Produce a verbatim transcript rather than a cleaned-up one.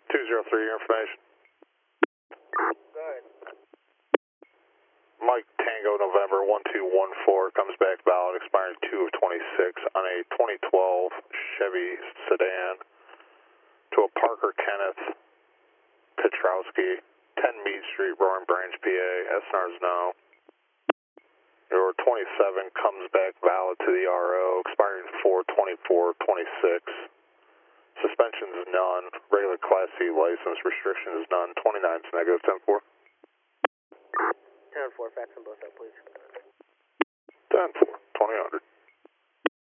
two zero three, your information. Go ahead. Mike Tango November one two one four comes back valid, expiring two of twenty-six on a twenty twelve Chevy sedan to a Parker Kenneth Petrowski, ten Mead Street, Roaring Branch, P A. S N Rs no. Your twenty-seven comes back valid to the R O, expiring four twenty-four twenty-six. Suspension is none. Regular Class C license. Restriction is none. twenty-nine is negative. ten four. ten four, fax them both up, please. ten four. twenty hundred.